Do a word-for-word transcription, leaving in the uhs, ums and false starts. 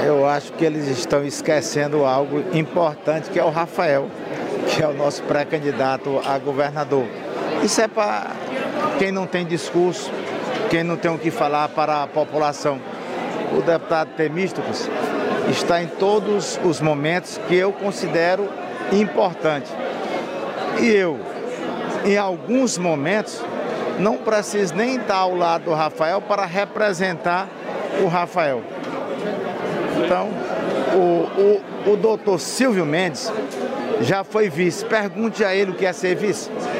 Eu acho que eles estão esquecendo algo importante, que é o Rafael, que é o nosso pré-candidato a governador. Isso é para quem não tem discurso, quem não tem o que falar para a população. O deputado Temístocles está em todos os momentos que eu considero importante. E eu, em alguns momentos, não preciso nem estar ao lado do Rafael para representar o Rafael. Então, o, o, o doutor Silvio Mendes já foi vice. Pergunte a ele o que é ser vice.